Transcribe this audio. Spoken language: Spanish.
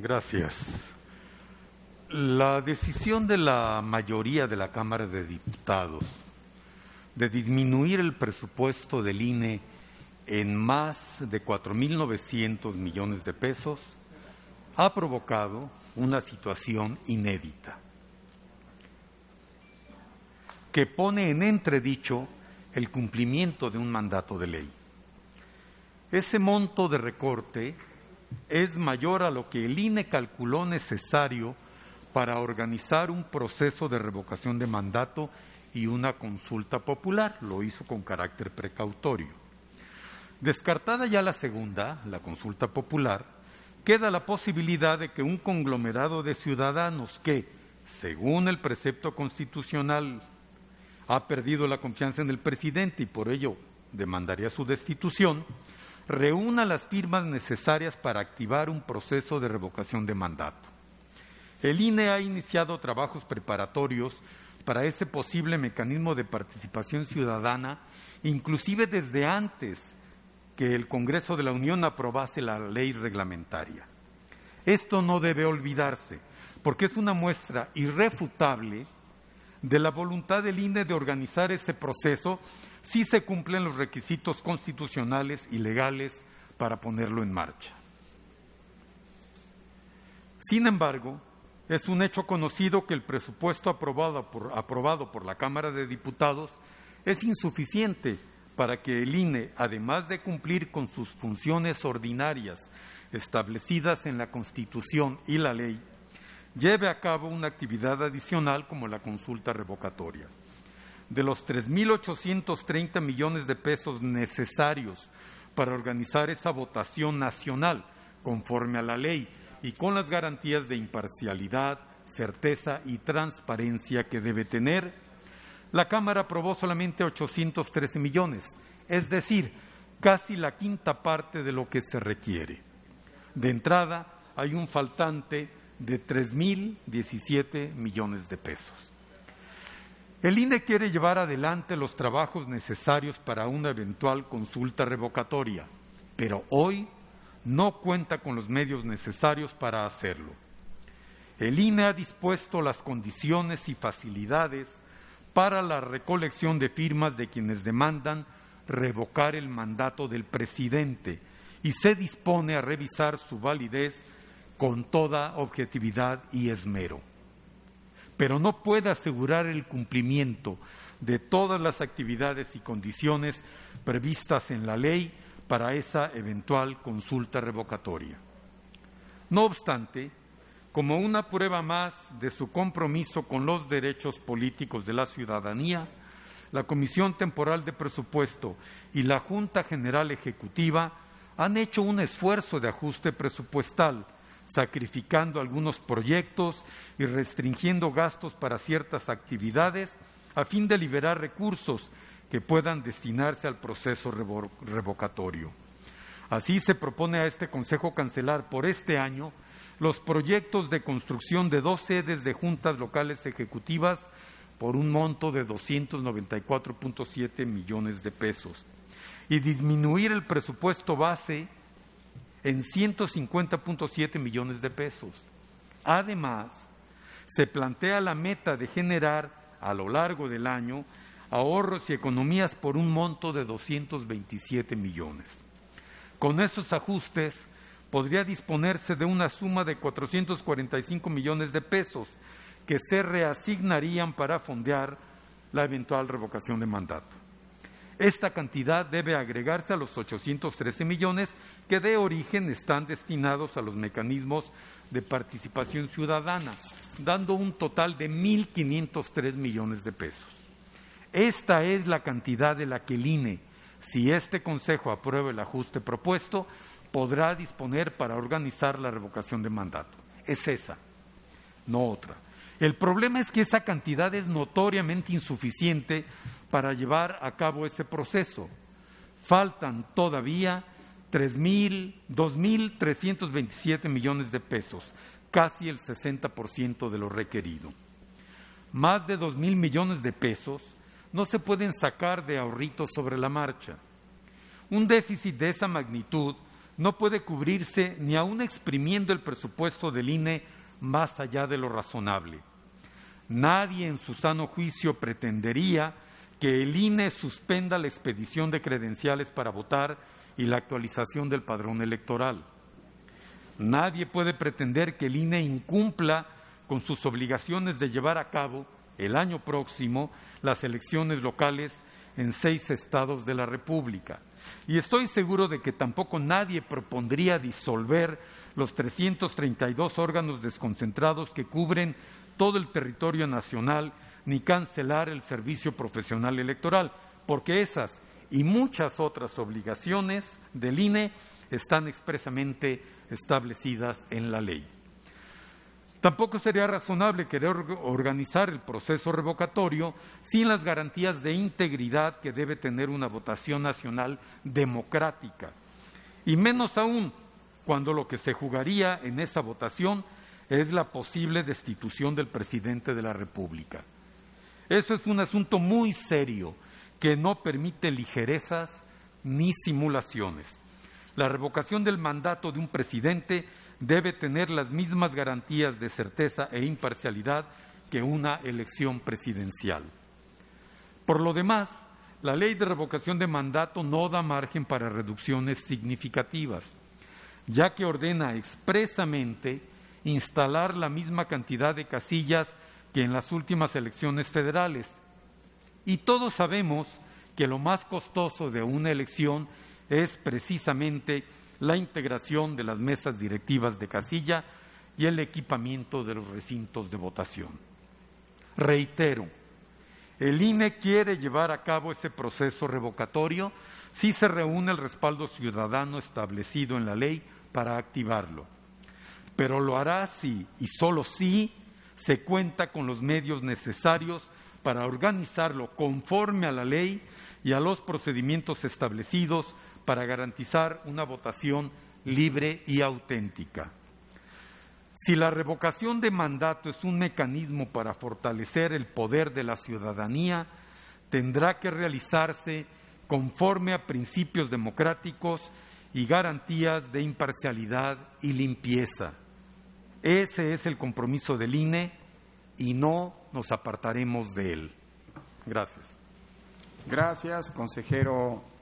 Gracias. La decisión de la mayoría de la Cámara de Diputados de disminuir el presupuesto del INE en más de 4.900 millones de pesos ha provocado una situación inédita que pone en entredicho el cumplimiento de un mandato de ley. Ese monto de recorte es mayor a lo que el INE calculó necesario para organizar un proceso de revocación de mandato y una consulta popular. Lo hizo con carácter precautorio. Descartada ya la segunda, la consulta popular, queda la posibilidad de que un conglomerado de ciudadanos que, según el precepto constitucional, ha perdido la confianza en el presidente y por ello demandaría su destitución, reúna las firmas necesarias para activar un proceso de revocación de mandato. El INE ha iniciado trabajos preparatorios para ese posible mecanismo de participación ciudadana, inclusive desde antes que el Congreso de la Unión aprobase la ley reglamentaria. Esto no debe olvidarse, porque es una muestra irrefutable de la voluntad del INE de organizar ese proceso si se cumplen los requisitos constitucionales y legales para ponerlo en marcha. Sin embargo, es un hecho conocido que el presupuesto aprobado por la Cámara de Diputados es insuficiente para que el INE, además de cumplir con sus funciones ordinarias establecidas en la Constitución y la ley, lleve a cabo una actividad adicional como la consulta revocatoria. De los 3.830 millones de pesos necesarios para organizar esa votación nacional conforme a la ley y con las garantías de imparcialidad, certeza y transparencia que debe tener, la Cámara aprobó solamente 813 millones, es decir, casi la quinta parte de lo que se requiere. De entrada, hay un faltante de 3.017 millones de pesos. El INE quiere llevar adelante los trabajos necesarios para una eventual consulta revocatoria, pero hoy no cuenta con los medios necesarios para hacerlo. El INE ha dispuesto las condiciones y facilidades para la recolección de firmas de quienes demandan revocar el mandato del presidente y se dispone a revisar su validez con toda objetividad y esmero. Pero no puede asegurar el cumplimiento de todas las actividades y condiciones previstas en la ley para esa eventual consulta revocatoria. No obstante, como una prueba más de su compromiso con los derechos políticos de la ciudadanía, la Comisión Temporal de Presupuesto y la Junta General Ejecutiva han hecho un esfuerzo de ajuste presupuestal, sacrificando algunos proyectos y restringiendo gastos para ciertas actividades a fin de liberar recursos que puedan destinarse al proceso revocatorio. Así se propone a este Consejo cancelar por este año los proyectos de construcción de 2 sedes de juntas locales ejecutivas por un monto de 294.7 millones de pesos y disminuir el presupuesto base en 150.7 millones de pesos. Además, se plantea la meta de generar a lo largo del año ahorros y economías por un monto de 227 millones. Con esos ajustes podría disponerse de una suma de 445 millones de pesos que se reasignarían para fondear la eventual revocación de mandato. Esta cantidad debe agregarse a los 813 millones que de origen están destinados a los mecanismos de participación ciudadana, dando un total de 1.503 millones de pesos. Esta es la cantidad de la que el INE, si este Consejo aprueba el ajuste propuesto, podrá disponer para organizar la revocación de mandato. Es esa, no otra. El problema es que esa cantidad es notoriamente insuficiente para llevar a cabo ese proceso. Faltan todavía 2.327 millones de pesos, casi el 60% de lo requerido. Más de 2.000 millones de pesos no se pueden sacar de ahorritos sobre la marcha. Un déficit de esa magnitud no puede cubrirse ni aún exprimiendo el presupuesto del INE más allá de lo razonable. Nadie en su sano juicio pretendería que el INE suspenda la expedición de credenciales para votar y la actualización del padrón electoral. Nadie puede pretender que el INE incumpla con sus obligaciones de llevar a cabo el año próximo las elecciones locales en 6 estados de la República. Y estoy seguro de que tampoco nadie propondría disolver los 332 órganos desconcentrados que cubren todo el territorio nacional, ni cancelar el servicio profesional electoral, porque esas y muchas otras obligaciones del INE están expresamente establecidas en la ley. Tampoco sería razonable querer organizar el proceso revocatorio sin las garantías de integridad que debe tener una votación nacional democrática, y menos aún cuando lo que se jugaría en esa votación es la posible destitución del presidente de la República. Eso es un asunto muy serio que no permite ligerezas ni simulaciones. La revocación del mandato de un presidente debe tener las mismas garantías de certeza e imparcialidad que una elección presidencial. Por lo demás, la ley de revocación de mandato no da margen para reducciones significativas, ya que ordena expresamente instalar la misma cantidad de casillas que en las últimas elecciones federales. Y todos sabemos que lo más costoso de una elección es precisamente la integración de las mesas directivas de casilla y el equipamiento de los recintos de votación. Reitero, el INE quiere llevar a cabo ese proceso revocatorio si se reúne el respaldo ciudadano establecido en la ley para activarlo, pero lo hará si y solo si se cuenta con los medios necesarios para organizarlo conforme a la ley y a los procedimientos establecidos para garantizar una votación libre y auténtica. Si la revocación de mandato es un mecanismo para fortalecer el poder de la ciudadanía, tendrá que realizarse conforme a principios democráticos y garantías de imparcialidad y limpieza. Ese es el compromiso del INE y no nos apartaremos de él. Gracias. Gracias, consejero